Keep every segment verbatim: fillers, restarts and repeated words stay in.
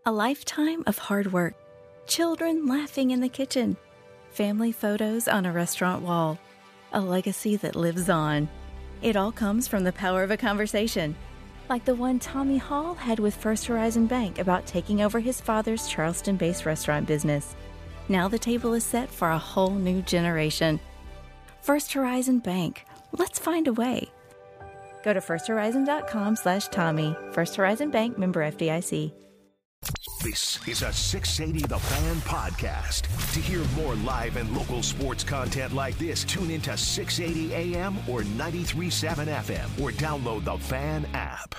A lifetime of hard work, children laughing in the kitchen, family photos on a restaurant wall, a legacy that lives on. It all comes from the power of a conversation, like the one Tommy Hall had with First Horizon Bank about taking over his father's Charleston-based restaurant business. Now the table is set for a whole new generation. First Horizon Bank. Let's find a way. Go to firsthorizon.com slash Tommy. First Horizon Bank, member F D I C. This is a six eighty The Fan podcast. To hear more live and local sports content like this, tune into six eighty A M or ninety-three point seven F M or download the Fan app.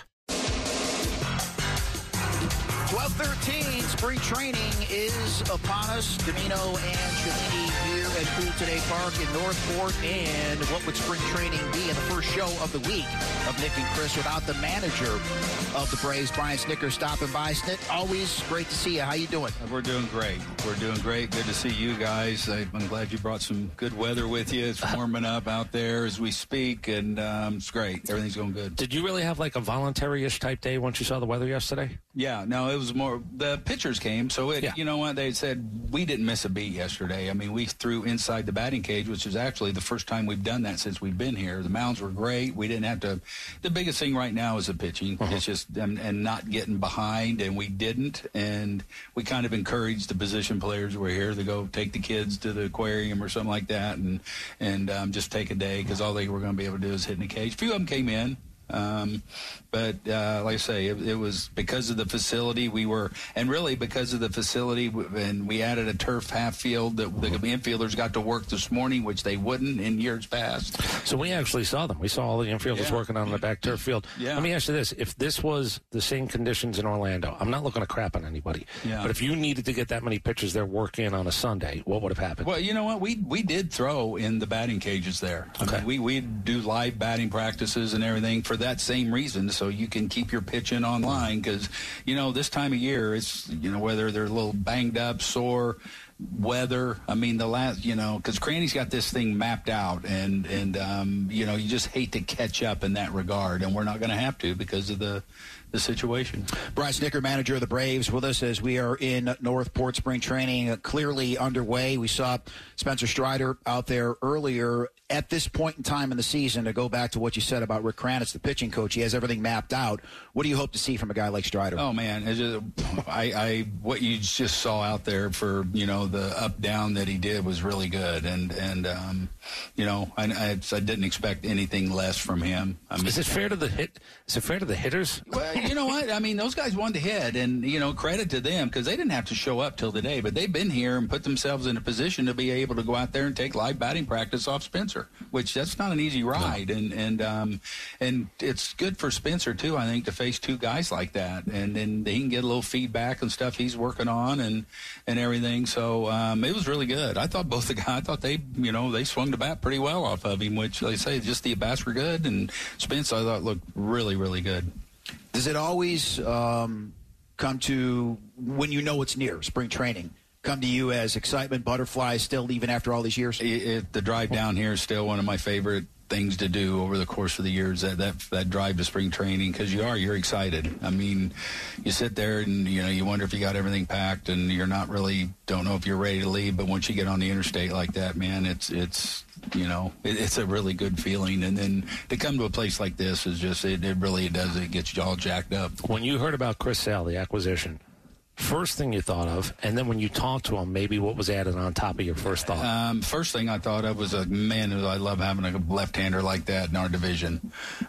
twelve thirteen, spring training is upon us. Domino and Cellini here at Cool Today Park in Northport. And what would spring training be in the first show of the week of Nick and Chris without the manager of the Braves, Brian Snitker, stopping by? Snit, always great to see you. How you doing? We're doing great. We're doing great. Good to see you guys. I'm glad you brought some good weather with you. It's warming up out there as we speak, and um, it's great. Everything's going good. Did you really have like a voluntary-ish type day once you saw the weather yesterday? Yeah, no, it was more, the pitchers came, so it, yeah. You know what, they said we didn't miss a beat yesterday. I mean, we threw inside the batting cage, which is actually the first time we've done that since we've been here. The mounds were great. We didn't have to, the biggest thing right now is the pitching. Uh-huh. It's just, and, and not getting behind, and we didn't, and we kind of encouraged the position players who were here to go take the kids to the aquarium or something like that, and, and um, just take a day, because all they were going to be able to do is hit in the cage. A few of them came in. Um, but uh, like I say, it, it was because of the facility we were, and really because of the facility, and we added a turf half field that the infielders got to work this morning, which they wouldn't in years past. So we actually saw them. We saw all the infielders yeah. working on the back turf field. Yeah. Let me ask you this. If this was the same conditions in Orlando, I'm not looking to crap on anybody, yeah. but if you needed to get that many pitchers there working on a Sunday, what would have happened? Well, you know what? We we did throw in the batting cages there. Okay. I mean, we, we do live batting practices and everything for that same reason, so you can keep your pitching online, because you know this time of year it's, you know, whether they're a little banged up, sore, weather. I mean, the last, you know, because Cranny's got this thing mapped out, and and um, you know, you just hate to catch up in that regard, and we're not going to have to because of the the situation. Brian Snitker, manager of the Braves, with us as we are in Northport. Spring training uh, clearly underway. We saw Spencer Strider out there earlier. At this point in time in the season, to go back to what you said about Rick Kranitz, the pitching coach, he has everything mapped out. What do you hope to see from a guy like Strider? Oh man, it's just, I, I what you just saw out there for, you know, the up down that he did was really good, and and um, you know, I, I I didn't expect anything less from him. I mean, is it fair to the hit? Is it fair to the hitters? Well, you know what? I mean, those guys wanted to hit, and you know, credit to them, because they didn't have to show up till today, but they've been here and put themselves in a position to be able to go out there and take live batting practice off Spencer, which that's not an easy ride, no. and and um, and it's good for Spencer too, I think, to face two guys like that, and then he can get a little feedback and stuff he's working on and and everything. So um, it was really good. I thought both the guys, I thought they, you know, they swung the bat pretty well off of him, which they say just the at-bats were good, and Spence I thought looked really, really good. Does it always um, come to, when you know it's near spring training, come to you as excitement, butterflies still even after all these years? It, it, the drive down here is still one of my favorite things to do over the course of the years, that that, that drive to spring training, because you are, you're excited. I mean, you sit there and, you know, you wonder if you got everything packed, and you're not really, don't know if you're ready to leave, but once you get on the interstate like that, man, it's, it's, you know, it, it's a really good feeling. And then to come to a place like this is just, it, it really does, it gets you all jacked up. When you heard about Chris Sale, the acquisition, first thing you thought of, and then when you talked to him, maybe what was added on top of your first thought? Um, first thing I thought of was, a man, I love having a left-hander like that in our division.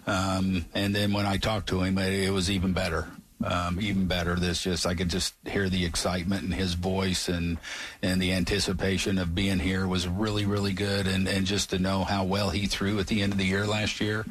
Um, and then when I talked to him, it, it was even better. Um, even better. This just, I could just hear the excitement in his voice, and and the anticipation of being here was really, really good. And, and just to know how well he threw at the end of the year last year.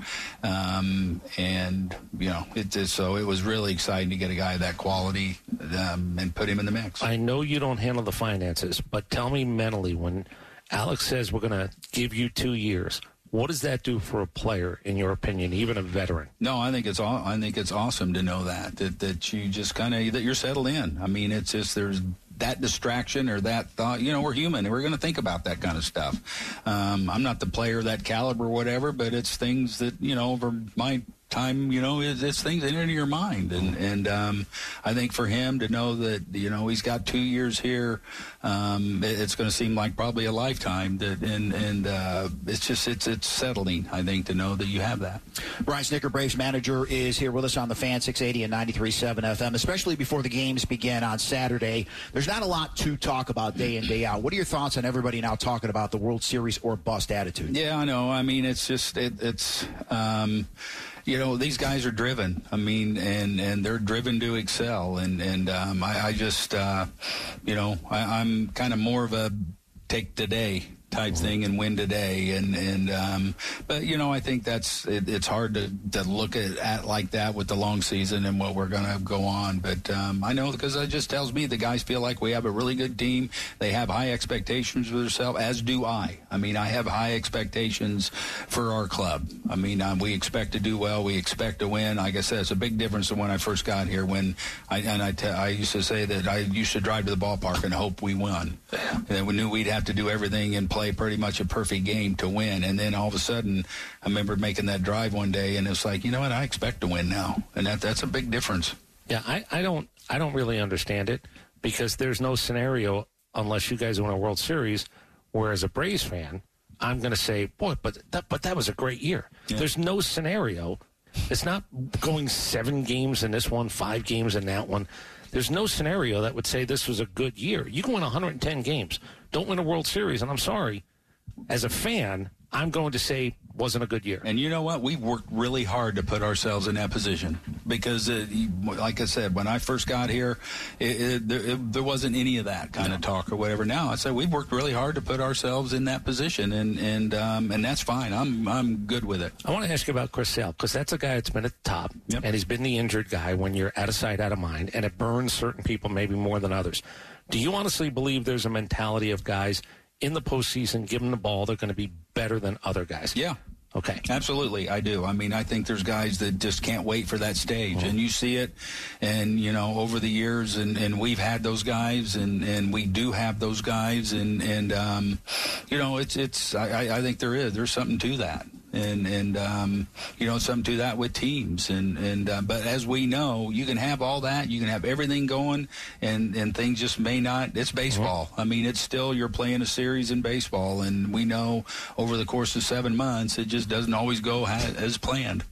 Um, and, you know, it just, so it was really exciting to get a guy of that quality um, and put him in the mix. I know you don't handle the finances, but tell me mentally, when Alex says we're going to give you two years, what does that do for a player, in your opinion, even a veteran? No, I think it's all. I think it's awesome to know that that that you just kind of that you're settled in. I mean, it's just there's that distraction or that thought. You know, we're human, and we're going to think about that kind of stuff. Um, I'm not the player of that caliber, or whatever, but it's things that, you know, over my time, you know, it's, it's things that enter your mind. And, and um, I think for him to know that, you know, he's got two years here, um, it, it's going to seem like probably a lifetime. That, and and uh, it's just, it's it's settling, I think, to know that you have that. Brian Snitker, Braves manager, is here with us on the Fan six eighty and ninety-three point seven F M, especially before the games begin on Saturday. There's not a lot to talk about day in, day out. What are your thoughts on everybody now talking about the World Series or bust attitude? Yeah, I know. I mean, it's just, it, it's, um, you know, these guys are driven. I mean, and, and they're driven to excel. And, and um, I, I just, uh, you know, I, I'm kind of more of a take today type thing and win today. And, and um, but, you know, I think that's, it, it's hard to, to look at, at like that with the long season and what we're going to go on. But um, I know, because it just tells me the guys feel like we have a really good team. They have high expectations for themselves, as do I. I mean, I have high expectations for our club. I mean, um, we expect to do well. We expect to win. Like I said, it's a big difference than when I first got here, when I, and I, te- I used to say that I used to drive to the ballpark and hope we won. And we knew we'd have to do everything and play pretty much a perfect game to win. And then all of a sudden, I remember making that drive one day, and it's like, you know what, I expect to win now. And that that's a big difference. Yeah, I, I don't I don't really understand it, because there's no scenario, unless you guys win a World Series, where as a Braves fan, I'm going to say, boy, but that, but that was a great year. Yeah. There's no scenario. It's not going seven games in this one, five games in that one. There's no scenario that would say this was a good year. You can win one hundred ten games, don't win a World Series, and I'm sorry, as a fan, I'm going to say wasn't a good year. And you know what? We've worked really hard to put ourselves in that position, because, uh, like I said, when I first got here, it, it, there, it, there wasn't any of that kind of talk or whatever. Now I said we've worked really hard to put ourselves in that position, and and um, and that's fine. I'm I'm good with it. I want to ask you about Chris Sale, because that's a guy that's been at the top, yep. and he's been the injured guy when you're out of sight, out of mind, and it burns certain people maybe more than others. Do you honestly believe there's a mentality of guys in the postseason, give them the ball, they're going to be better than other guys? Yeah. Okay. Absolutely, I do. I mean, I think there's guys that just can't wait for that stage, mm-hmm. and you see it, and, you know, over the years, and, and we've had those guys, and, and we do have those guys, and, and um, you know, it's, it's I, I think there is. There's something to that. And, and um, you know, something to that with teams. And, and uh, but as we know, you can have all that. You can have everything going, and, and things just may not. It's baseball. Mm-hmm. I mean, it's still, you're playing a series in baseball. And we know over the course of seven months, it just doesn't always go as, as planned.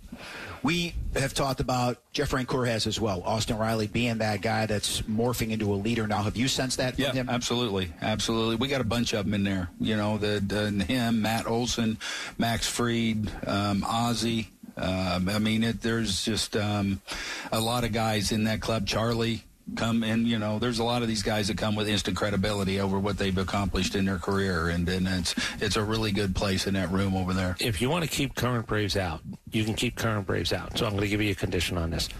We have talked about Jeff Francoeur has as well. Austin Riley being that guy that's morphing into a leader now. Have you sensed that from yeah, him? Absolutely. Absolutely. We got a bunch of them in there. You know, the, the him, Matt Olson, Max Fried, um, Ozzie. Um, I mean, it, there's just um, a lot of guys in that club. Charlie. Come in, you know, there's a lot of these guys that come with instant credibility over what they've accomplished in their career, and, and it's it's a really good place in that room over there. If you want to keep current Braves out, you can keep current Braves out. So I'm going to give you a condition on this.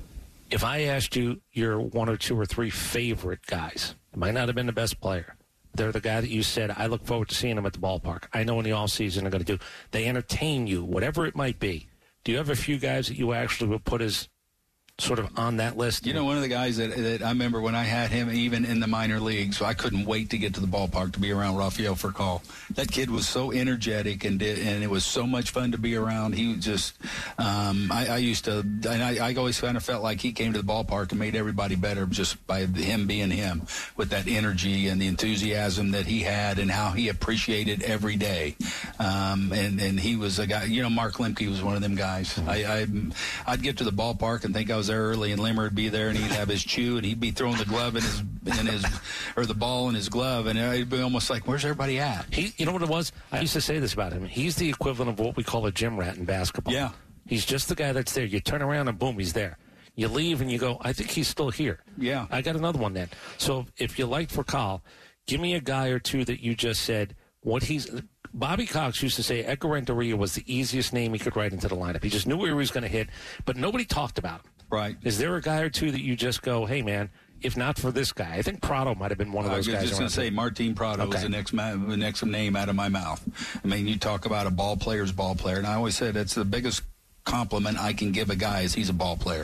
If I asked you your one or two or three favorite guys, it might not have been the best player. They're the guy that you said, I look forward to seeing them at the ballpark. I know in the offseason they're going to do. They entertain you, whatever it might be. Do you have a few guys that you actually would put as sort of on that list? You know, one of the guys that, that I remember when I had him even in the minor leagues, I couldn't wait to get to the ballpark to be around Rafael Furcal. That kid was so energetic, and did, and it was so much fun to be around. He was just, um, I, I used to, and I, I always kind of felt like he came to the ballpark and made everybody better just by him being him, with that energy and the enthusiasm that he had and how he appreciated every day. Um, and, and he was a guy, you know, Mark Lemke was one of them guys. I, I, I'd get to the ballpark and think I was there early, and Limmer would be there, and he'd have his chew, and he'd be throwing the glove in his, in his, or the ball in his glove, and it'd be almost like, where's everybody at? He, you know what it was? I used to say this about him. He's the equivalent of what we call a gym rat in basketball. Yeah. He's just the guy that's there. You turn around and boom, he's there. You leave and you go, I think he's still here. Yeah. I got another one then. So if you like Furcal, give me a guy or two that you just said what he's. Bobby Cox used to say Edgar Renteria was the easiest name he could write into the lineup. He just knew where he was going to hit, but nobody talked about him. Right. Is there a guy or two that you just go, hey, man, if not for this guy? I think Prado might have been one of those guys. I was just going to say Martin Prado okay. was the next, ma- the next name out of my mouth. I mean, you talk about a ball player's ball player, and I always said that's the biggest compliment I can give a guy is he's a ball player.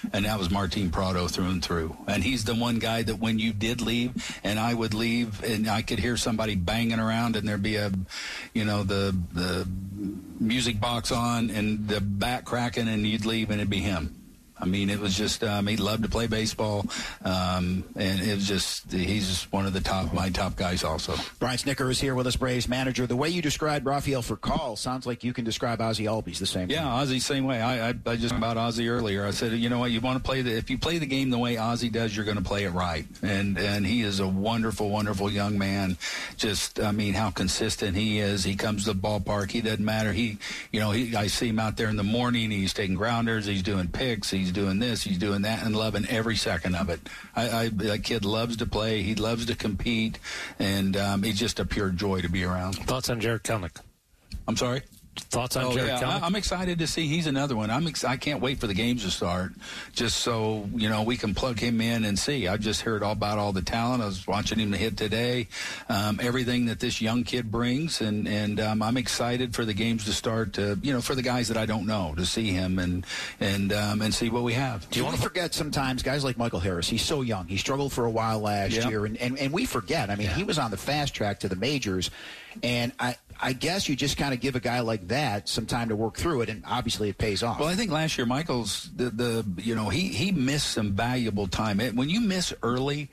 and that was Martin Prado through and through. And he's the one guy that when you did leave, and I would leave, and I could hear somebody banging around, and there'd be a, you know, the the music box on, and the bat cracking, and you'd leave, and it'd be him. I mean, it was just, um, he loved to play baseball, um, and it was just, he's just one of the top, my top guys also. Brian Snitker is here with us, Braves manager. The way you described Rafael Furcal sounds like you can describe Ozzie Albies the same way. Yeah, Ozzie, same way. I, I, I just about Ozzie earlier. I said, you know what, you want to play the, if you play the game the way Ozzie does, you're going to play it right. And, and he is a wonderful, wonderful young man. Just, I mean, how consistent he is. He comes to the ballpark. He doesn't matter. He, you know, he, I see him out there in the morning. He's taking grounders. He's doing picks. He's doing this, he's doing that, and loving every second of it. I, I that kid loves to play. He loves to compete, and um, he's just a pure joy to be around. Thoughts on Jarred Kelenic? I'm sorry? Thoughts on oh, Jarred yeah. Kelenic? I, I'm excited to see he's another one. I'm ex- I can't wait for the games to start, just so you know we can plug him in and see. I've just heard all about all the talent. I was watching him hit today. Um, everything that this young kid brings, and and um, I'm excited for the games to start. To, you know, for the guys that I don't know, to see him and and um, and see what we have. Do you want to forget sometimes guys like Michael Harris? He's so young. He struggled for a while last yep. year, and, and and we forget. I mean, yeah. he was on the fast track to the majors, and I. I guess you just kind of give a guy like that some time to work through it, and obviously it pays off. Well, I think last year Michael's the, the you know he he missed some valuable time. It, when you miss early,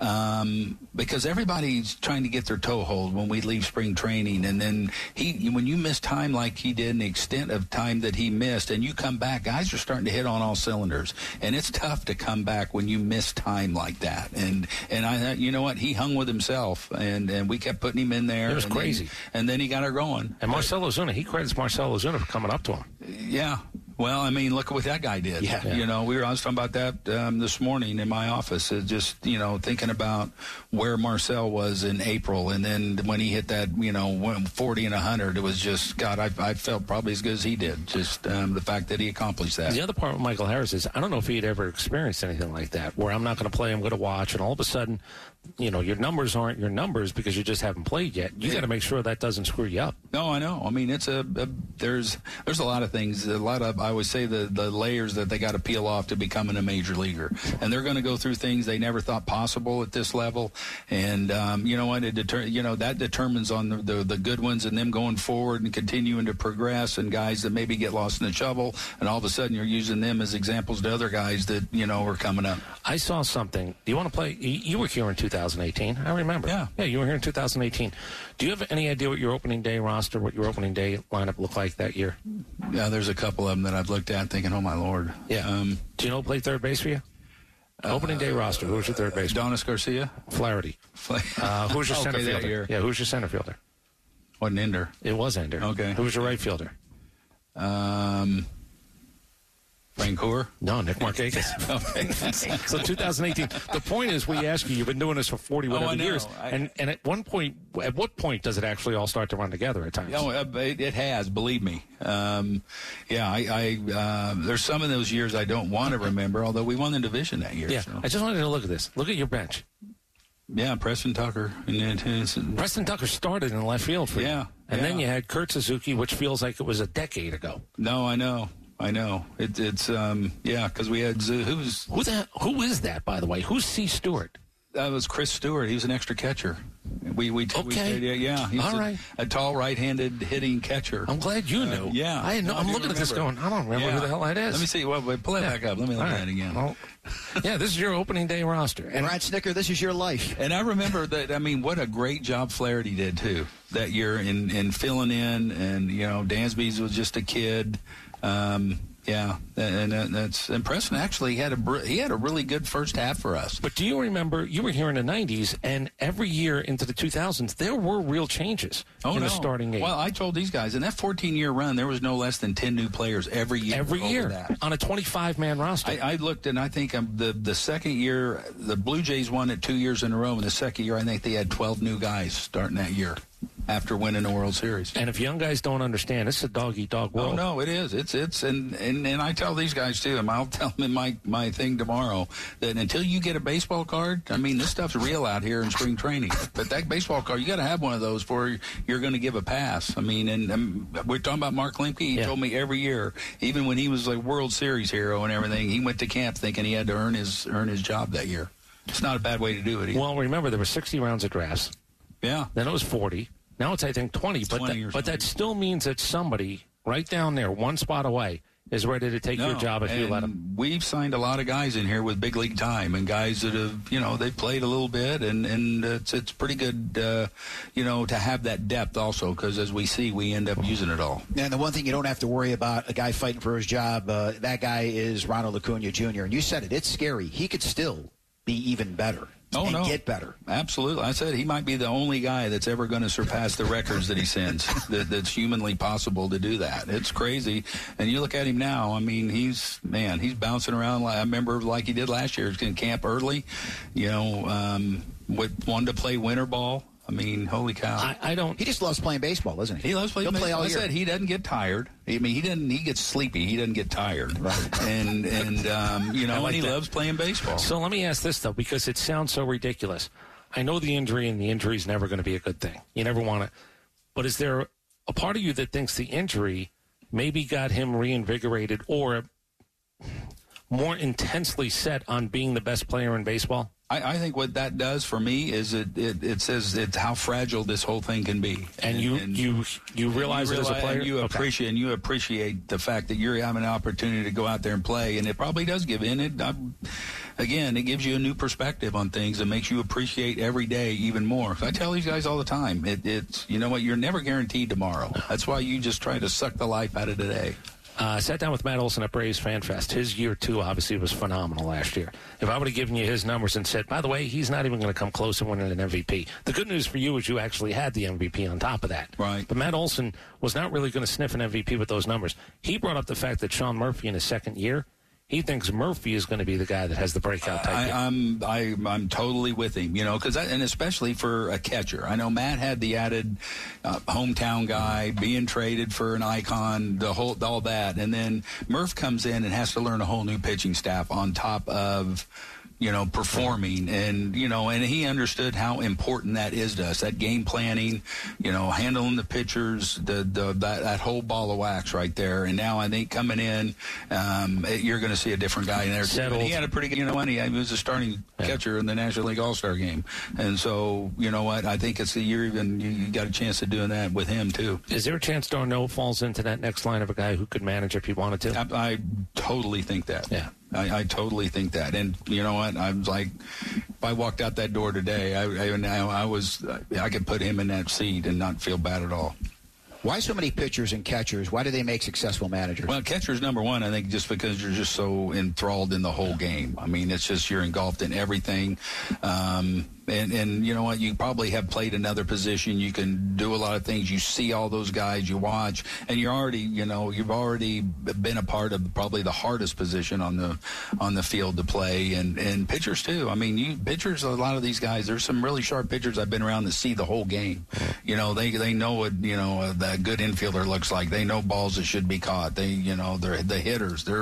um, because everybody's trying to get their toe hold when we leave spring training, and then he when you miss time like he did, and the extent of time that he missed, and you come back, guys are starting to hit on all cylinders, and it's tough to come back when you miss time like that. And and I you know what, he hung with himself, and and we kept putting him in there. It was and crazy, then, and then he got her going. And Marcell Ozuna, he credits Marcell Ozuna for coming up to him. Yeah. Well, I mean, look at what that guy did. Yeah. You know, we were, I was talking about that um, this morning in my office. It just, you know, thinking about where Marcell was in April, and then when he hit that, you know, forty and one hundred, it was just, God, I, I felt probably as good as he did. Just um, the fact that he accomplished that. The other part with Michael Harris is, I don't know if he had ever experienced anything like that, where I'm not going to play, I'm going to watch, and all of a sudden, you know, your numbers aren't your numbers because you just haven't played yet. You got to make sure that doesn't screw you up. No, I know. I mean, it's a, a there's there's a lot of things. A lot of I always say the the layers that they got to peel off to becoming a major leaguer, and they're going to go through things they never thought possible at this level. And um, you know what? It deter, you know that determines on the, the the good ones and them going forward and continuing to progress, and guys that maybe get lost in the shovel, and all of a sudden you're using them as examples to other guys that you know are coming up. I saw something. Do you want to play? You were here in two thousand eighteen. I remember. Yeah. Yeah, you were here in two thousand eighteen. Do you have any idea what your opening day roster, what your opening day lineup looked like that year? Yeah, there's a couple of them that I've looked at thinking, oh, my Lord. Yeah. Um, Do you know who played third base for you? Uh, opening day roster. Who was your third base? Adonis Garcia. Flaherty. Uh, who was your center okay, fielder? Yeah, who was your center fielder? Wasn't Ender. It was Ender. Okay. Who was your right fielder? Um... Frank Hoare? No, Nick Markakis. Okay. So two thousand eighteen. The point is, we ask you, you've been doing this for forty whatever oh, years, I, and and at one point, at what point does it actually all start to run together at times? Oh, it, it has, believe me. Um, yeah, I, I uh, there's some of those years I don't want to remember, although we won the division that year. Yeah, so. I just wanted to look at this. Look at your bench. Yeah, Preston Tucker. And, and, Preston Tucker started in left field for you. Yeah. And yeah. then you had Kurt Suzuki, which feels like it was a decade ago. No, I know. I know. It, it's, um, yeah, because we had, who's... Who, the, who is that, by the way? Who's C. Stewart? That was Chris Stewart. He was an extra catcher. We, we, okay. We, yeah, he was all a, right. a tall right-handed hitting catcher. I'm glad you knew. Uh, yeah. I know. No, I'm I looking remember. at this going, I don't remember yeah. who the hell that is. Let me see. Well, wait, pull it yeah. back up. Let me look all at right. it again. Well, yeah, this is your opening day roster. And Brian Snitker, this is your life. And I remember that, I mean, what a great job Flaherty did, too, that year in, in filling in. And, you know, Dansby's was just a kid. Um Yeah, and, and that's and Preston actually had a he had a really good first half for us. But do you remember you were here in the nineties, and every year into the two thousands, there were real changes oh, in no. the starting eight. Well, I told these guys in that fourteen-year run, there was no less than ten new players every year. Every year that. on a twenty-five man roster. I, I looked, and I think um, the the second year, the Blue Jays won it two years in a row, and the second year, I think they had twelve new guys starting that year. after winning the World Series. And if young guys don't understand, it's a dog-eat-dog world. Oh, no, it is. It's, it's, and, and, and I tell these guys, too, and I'll tell them in my, my thing tomorrow, that until you get a baseball card, I mean, this stuff's real out here in spring training. But that baseball card, you got to have one of those before you're going to give a pass. I mean, and, and we're talking about Mark Lemke. He yeah. told me every year, even when he was like World Series hero and everything, he went to camp thinking he had to earn his, earn his job that year. It's not a bad way to do it either. Well, remember, there were sixty rounds of drafts. Yeah. Then it was forty. Now it's, I think, twenty. But, twenty that, but that still means that somebody right down there, one spot away, is ready to take no, your job if you let them. We've signed a lot of guys in here with big league time and guys that have, you know, they've played a little bit, and, and it's, it's pretty good, uh, you know, to have that depth also, because as we see, we end up using it all. And the one thing you don't have to worry about, a guy fighting for his job, uh, that guy is Ronald Acuna Junior And you said it, it's scary. He could still be even better. Oh, and no. get better. Absolutely. I said he might be the only guy that's ever going to surpass the records that he sends, that, that's humanly possible to do that. It's crazy. And you look at him now, I mean, he's, man, he's bouncing around. Like, I remember like he did last year. He's going to camp early, you know, um, with, wanted to play winter ball. I mean, holy cow! I, I don't. He just loves playing baseball, doesn't he? He loves playing He'll baseball. Play all I year. said he doesn't get tired. I mean, he doesn't. He gets sleepy. He doesn't get tired. Right. And and um, you know, like and he that. loves playing baseball. So let me ask this though, because it sounds so ridiculous. I know the injury, and the injury is never going to be a good thing. You never want to. But is there a part of you that thinks the injury maybe got him reinvigorated or more intensely set on being the best player in baseball? I, I think what that does for me is it, it, it says it's how fragile this whole thing can be. And, and you and, you you realize, you realize it as a player? And you okay. appreciate and you appreciate the fact that you're having an opportunity to go out there and play, and it probably does give in it. I, again, it gives you a new perspective on things and makes you appreciate every day even more. I tell these guys all the time, it, it's you know what, you're never guaranteed tomorrow. That's why you just try to suck the life out of today. Uh, I sat down with Matt Olson at Braves Fan Fest. His year two obviously was phenomenal last year. If I would have given you his numbers and said, by the way, he's not even going to come close to winning an M V P. The good news for you is you actually had the M V P on top of that. Right. But Matt Olson was not really going to sniff an M V P with those numbers. He brought up the fact that Sean Murphy in his second year, he thinks Murphy is going to be the guy that has the breakout type. I, I'm I, I'm totally with him, you know, because and especially for a catcher. I know Matt had the added uh, hometown guy being traded for an icon, the whole all that, and then Murph comes in and has to learn a whole new pitching staff on top of, you know, performing, and, you know, and he understood how important that is to us, that game planning, you know, handling the pitchers, the, the that, that whole ball of wax right there. And now I think coming in, um, you're going to see a different guy in there. Settled. And he had a pretty good, you know, and he, he was a starting yeah. catcher in the National League All-Star game. And so, you know what, I think it's the year even you, you got a chance of doing that with him, too. Is there a chance Darno falls into that next line of a guy who could manage if he wanted to? I, I totally think that. Yeah. I, I totally think that, and you know what? I was like, if I walked out that door today, I, I, I was, I could put him in that seat and not feel bad at all. Why so many pitchers and catchers? Why do they make successful managers? Well, catcher's number one, I think, just because you're just so enthralled in the whole game. I mean, it's just you're engulfed in everything. Um, and, and you know what? You probably have played another position. You can do a lot of things. You see all those guys. You watch. And you're already, you know, you've already been a part of probably the hardest position on the on the field to play. And, and pitchers, too. I mean, you pitchers, a lot of these guys, there's some really sharp pitchers I've been around that see the whole game. You know, they, they know what, you know, uh, a good infielder looks like. They know balls that should be caught. They, you know, they're the hitters. They're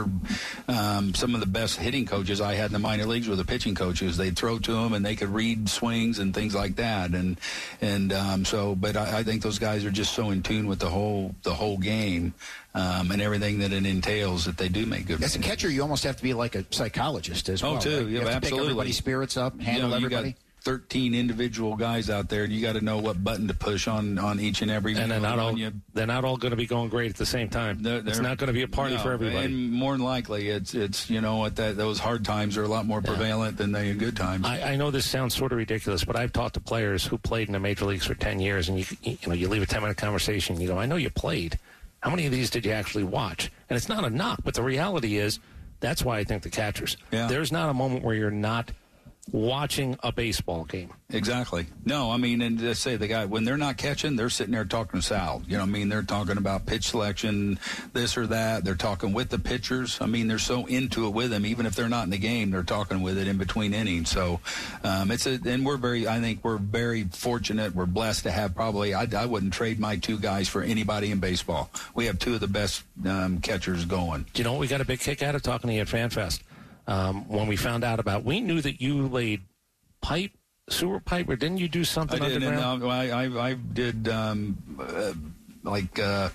um, some of the best hitting coaches I had in the minor leagues were the pitching coaches. They'd throw to them and they could read swings and things like that. And and um, so, but I, I think those guys are just so in tune with the whole the whole game um, and everything that it entails that they do make good. As a catcher, you almost have to be like a psychologist as well. Oh, too. Right? You yeah, have to absolutely. pick everybody's spirits up, handle you know, you everybody. Got thirteen individual guys out there, and you got to know what button to push on, on each and every. And they're not all you. they're not all going to be going great at the same time. They're, they're, it's not going to be a party no, for everybody. And more than likely, it's it's you know what that those hard times are a lot more yeah. prevalent than the good times. I, I know this sounds sort of ridiculous, but I've talked to players who played in the major leagues for ten years, and you you know you leave a ten minute conversation, and you go, I know you played. How many of these did you actually watch? And it's not a knock, but the reality is that's why I think the catchers. Yeah. There's not a moment where you're not watching a baseball game. Exactly. No, I mean, and just say the guy, when they're not catching, they're sitting there talking to Sal. You know what I mean? They're talking about pitch selection, this or that. They're talking with the pitchers. I mean, they're so into it with them. Even if they're not in the game, they're talking with it in between innings. So um, it's a, and we're very, I think we're very fortunate. We're blessed to have probably, I, I wouldn't trade my two guys for anybody in baseball. We have two of the best um, catchers going. Do you know what we got a big kick out of talking to you at FanFest? Um, when we found out about, we knew that you laid pipe, sewer pipe, or didn't you do something I did, underground? And, uh, I, I, I did um, uh, like uh,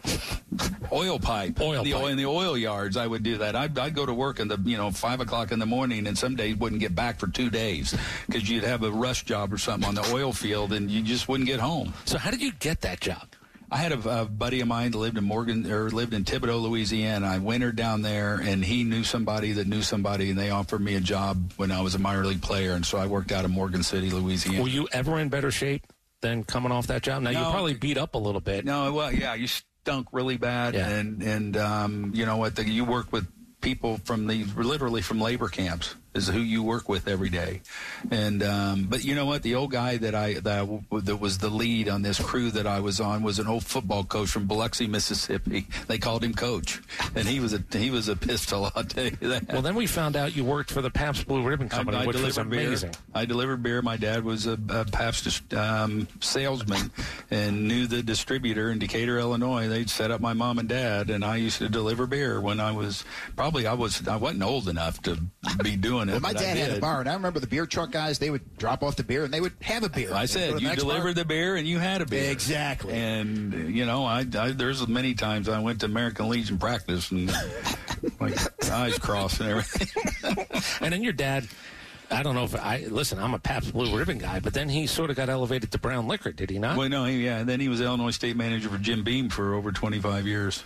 oil pipe. Oil in the, pipe. In the oil yards, I would do that. I'd, I'd go to work in the, you know, five o'clock in the morning, and some days wouldn't get back for two days because you'd have a rush job or something on the oil field, and you just wouldn't get home. So how did you get that job? I had a, a buddy of mine that lived in Morgan or lived in Thibodaux, Louisiana. I wintered down there, and he knew somebody that knew somebody, and they offered me a job when I was a minor league player, and so I worked out of Morgan City, Louisiana. Were you ever in better shape than coming off that job? Now No. you probably beat up a little bit. No, well, yeah, you stunk really bad, Yeah. and and um, you know what? The, you work with people from the literally from labor camps is who you work with every day, and um, but you know what? The old guy that I that, I, that was the lead on this crew that I was on was an old football coach from Biloxi, Mississippi. They called him Coach, and he was a he was a pistol. I'll tell you that. Well, then we found out you worked for the Pabst Blue Ribbon Company, I, I which was amazing. Beer. I delivered beer. My dad was a, a Pabst um, salesman and knew the distributor in Decatur, Illinois. They'd set up my mom and dad, and I used to deliver beer when I was probably I was I wasn't old enough to be doing it. Well, my but dad I had did. a bar, and I remember the beer truck guys, they would drop off the beer, and they would have a beer. I said, you delivered the beer, and you had a beer. Exactly. And, you know, I, I there's many times I went to American Legion practice, and, like, eyes crossed and everything. And then your dad, I don't know if I listen. I'm a Pabst Blue Ribbon guy, but then he sort of got elevated to brown liquor, did he not? Well, no, he, yeah. And then he was Illinois state manager for Jim Beam for over twenty-five years.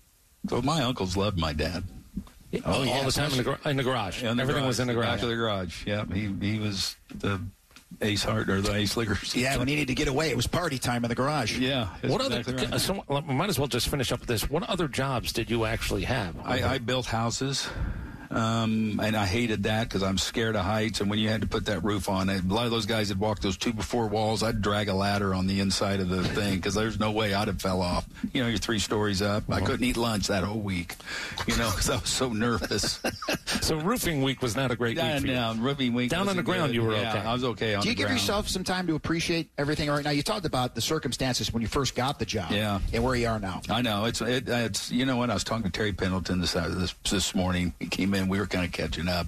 So my uncles loved my dad. Oh, all yeah, the time in the, gar- in the garage. In the Everything garage, was in the garage. Back of the garage. Yeah, he he was the Ace Hart or the Ace Liquors. Yeah, when he needed to get away, it was party time in the garage. Yeah. What exactly other? right. So, we might as well just finish up with this. What other jobs did you actually have? I, I built houses. Um, and I hated that because I'm scared of heights. And when you had to put that roof on, a lot of those guys that walked those two before walls, I'd drag a ladder on the inside of the thing because there's no way I'd have fell off. You know, you're three stories up. I couldn't eat lunch that whole week, you know, because I was so nervous. So roofing week was not a great week Yeah, for you. no, roofing week. Down on the wasn't ground, good. you were yeah, okay. I was okay on Do you the give ground. yourself some time to appreciate everything right now? You talked about the circumstances when you first got the job, Yeah. and where you are now. I know it's it, it's you know what I was talking to Terry Pendleton this this this morning. He came in. We were kind of catching up,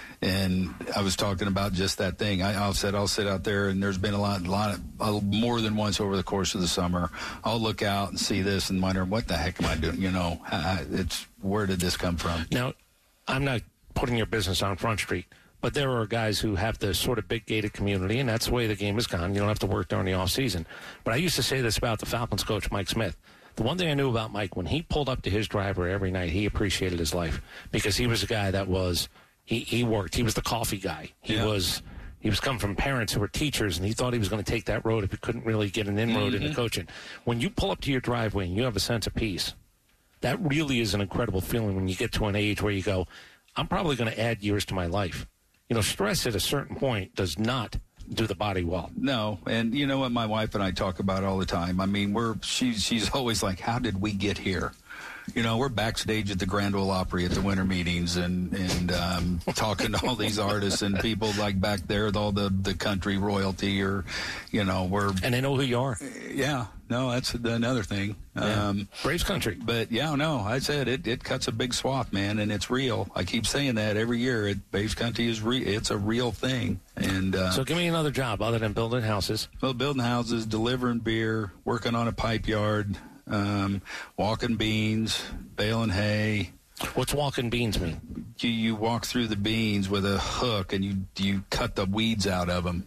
and I was talking about just that thing. I, I said I'll sit out there, and there's been a lot, lot of uh, more than once over the course of the summer. I'll look out and see this and wonder what the heck am I doing? You know, I, it's where did this come from? Now, I'm not putting your business on Front Street, but there are guys who have the sort of big gated community, and that's the way the game has gone. You don't have to work during the off season. But I used to say this about the Falcons coach, Mike Smith. The one thing I knew about Mike, when he pulled up to his driveway every night, he appreciated his life because he was a guy that was, he, he worked. He was the coffee guy. He Yeah. was, he was coming from parents who were teachers, and he thought he was going to take that road if he couldn't really get an inroad Mm-hmm. into coaching. When you pull up to your driveway and you have a sense of peace, that really is an incredible feeling when you get to an age where you go, I'm probably going to add years to my life. You know, stress at a certain point does not do the body well. No, and you know what my wife and I talk about all the time. I mean, we're she's she's always like, how did we get here? You know, we're backstage at the Grand Ole Opry at the winter meetings and and um, talking to all these artists and people like back there with all the, the country royalty or, you know, we're And they know who you are. yeah. No, that's another thing. Yeah. Um, Braves country. but yeah, no, I said it, it cuts a big swath, man, and it's real. I keep saying that every year. It, Braves country is re- it's a real thing. And uh, So give me another job other than building houses. well, building houses, delivering beer, working on a pipe yard, um, walking beans, baling hay. What's walking beans mean? You, you walk through the beans with a hook and you you cut the weeds out of them.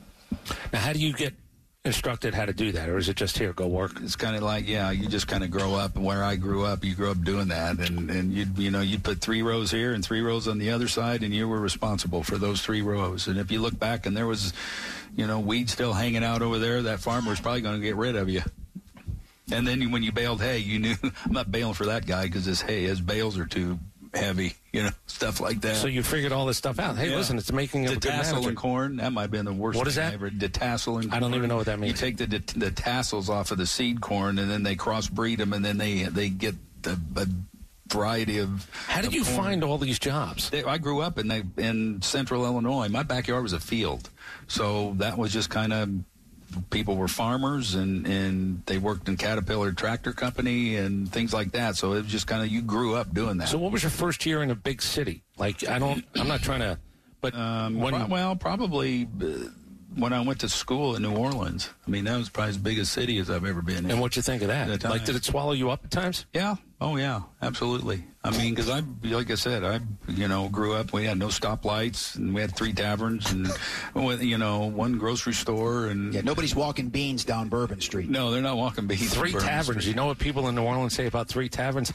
Now, how do you get instructed how to do that, or is it just here, go work? It's kind of like, yeah, you just kind of grow up. And where I grew up, you grew up doing that, and and you you know you put three rows here and three rows on the other side, and you were responsible for those three rows. And if you look back and there was, you know, weeds still hanging out over there, that farmer's probably going to get rid of you. And then when you baled hay, you knew I'm not baling for that guy because his hay, his bales are too heavy, you know, stuff like that. So you figured all this stuff out. Hey, yeah. listen, it's making a good manager. Detasseling corn, that might have been the worst what is thing that? I ever. Detasseling corn. I don't even know what that means. You take the the tassels off of the seed corn, and then they crossbreed them, and then they they get a, a variety of. How did of you corn. find all these jobs? They, I grew up in they, in central Illinois. My backyard was a field, so that was just kind of. People were farmers, and, and they worked in Caterpillar Tractor Company and things like that. So it was just kind of, you grew up doing that. So what was your first year in a big city? Like, I don't, I'm not trying to, but um, when, pro- well, probably uh, when I went to school in New Orleans. I mean, that was probably as big a city as I've ever been in. And what'd you think of that? Like, did it swallow you up at times? Yeah. Oh, yeah, absolutely. I mean, because I, like I said, I, you know, grew up, we had no stoplights, and we had three taverns, and, you know, one grocery store. And yeah, nobody's walking beans down Bourbon Street. No, they're not walking beans Three down taverns. Street. You know what people in New Orleans say about three taverns?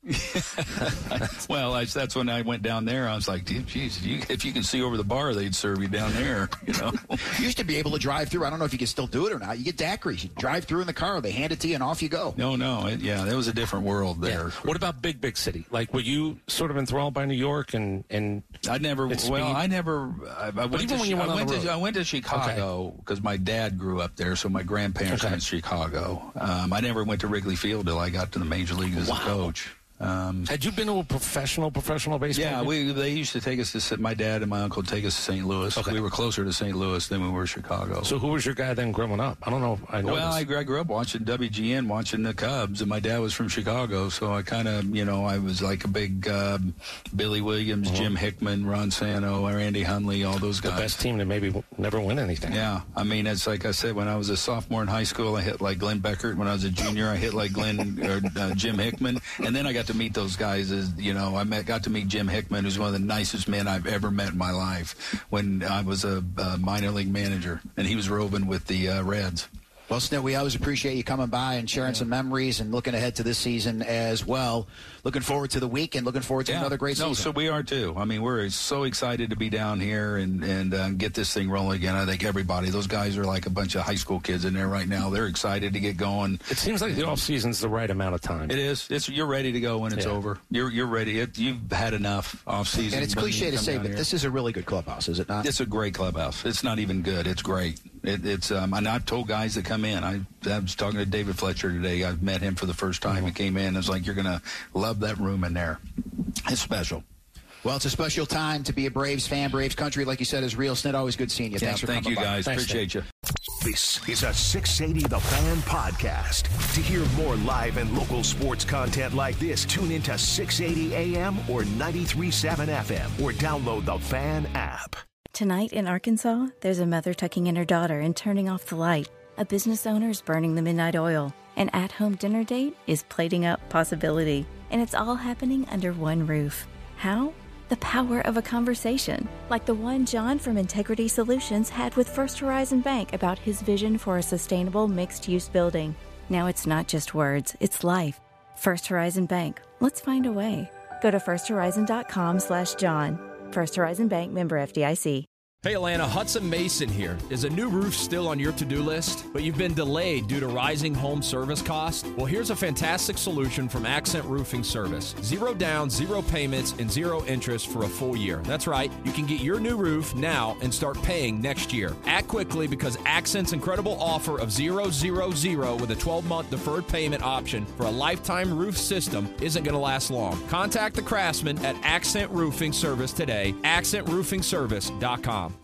Well, I, that's when I went down there. I was like, geez, if you, if you can see over the bar, they'd serve you down there, you know. You used to be able to drive through. I don't know if you can still do it or not. You get daiquiris. You drive through in the car. They hand it to you, and off you go. No, no. It, yeah, that was a different world there. Yeah. What about big, big city? Like, were you sort of enthralled by New York and and I never. Well, speed? I never. I, I went even to, when you went I on went the to road? I went to Chicago because okay. my dad grew up there, so my grandparents okay. went to Chicago. Um, I never went to Wrigley Field till I got to the major leagues as wow. a coach. Um, Had you been to a professional, professional baseball yeah, game? we they used to take us to my dad and my uncle would take us to Saint Louis. Okay. We were closer to Saint Louis than we were Chicago. So who was your guy then growing up? I don't know. If I know. Well, I, I grew up watching W G N, watching the Cubs, and my dad was from Chicago, so I kind of, you know, I was like a big um, Billy Williams, uh-huh. Jim Hickman, Ron Santo, Randy Hundley, all those guys. The best team to maybe never win anything. Yeah, I mean, it's like I said, when I was a sophomore in high school, I hit like Glenn Beckert. When I was a junior, I hit like Glenn or uh, Jim Hickman, and then I got to meet those guys. As you know, I met, got to meet Jim Hickman, who's one of the nicest men I've ever met in my life. When I was a, a minor league manager, and he was roving with the uh, Reds. Well, Snit, we always appreciate you coming by and sharing yeah. some memories and looking ahead to this season as well. Looking forward to the weekend. Looking forward to yeah. another great no, season. So we are, too. I mean, we're so excited to be down here and, and uh, get this thing rolling again. I think everybody, those guys are like a bunch of high school kids in there right now. They're excited to get going. It seems like the off-season's the right amount of time. It is. It's You're ready to go when it's yeah. over. You're you're ready. It, you've had enough off-season. And it's cliche to say, but here. This is a really good clubhouse, is it not? It's a great clubhouse. It's not even good. It's great. It, it's um, and I've told guys that come in. I, I was talking to David Fletcher today. I met him for the first time. He came in. I was like, you're going to love that room in there. It's special. Well, it's a special time to be a Braves fan. Braves country, like you said, is real. Snit, always good seeing you. Yeah, Thanks for thank coming you, by. guys. Thanks, Appreciate Dave. you. This is a six eighty The Fan podcast. To hear more live and local sports content like this, tune into six eighty A M or ninety-three point seven F M or download the Fan app. Tonight in Arkansas, there's a mother tucking in her daughter and turning off the light. A business owner is burning the midnight oil. An at-home dinner date is plating up possibility. And it's all happening under one roof. How? The power of a conversation, like the one John from Integrity Solutions had with First Horizon Bank about his vision for a sustainable mixed-use building. Now it's not just words, it's life. First Horizon Bank. Let's find a way. Go to firsthorizon.com slash John. First Horizon Bank, member F D I C. Hey Atlanta, Hudson Mason here. Is a new roof still on your to-do list, but you've been delayed due to rising home service costs? Well, here's a fantastic solution from Accent Roofing Service. Zero down, zero payments, and zero interest for a full year. That's right. You can get your new roof now and start paying next year. Act quickly because Accent's incredible offer of zero, zero, zero with a twelve-month deferred payment option for a lifetime roof system isn't going to last long. Contact the craftsman at Accent Roofing Service today, accent roofing service dot com.